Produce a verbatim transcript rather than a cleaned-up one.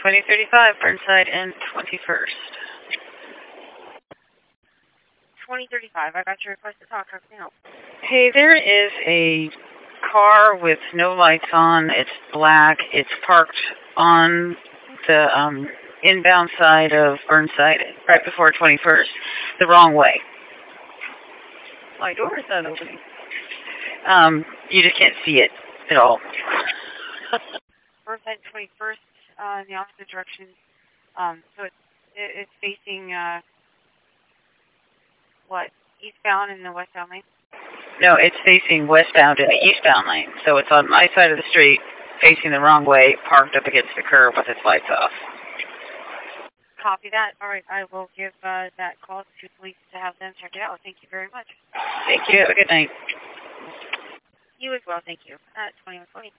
twenty thirty-five, Burnside and twenty-first. twenty thirty-five, I got your request to talk. How can I help? Hey, there is a car with no lights on. It's black. It's parked on the um, inbound side of Burnside right before twenty-first, the wrong way. My door is not opening. Um, you just can't see it at all. Burnside twenty-first, uh, in the opposite direction. Um, so it's, it, it's facing, uh, what, eastbound in the westbound lane? No, it's facing westbound in the eastbound lane. So it's on my side of the street, facing the wrong way, parked up against the curb with its lights off. Copy that. All right, I will give uh, that call to police to have them check it out. Thank you very much. Thank you. Have a good night. You as well, thank you. At twenty-one twenty.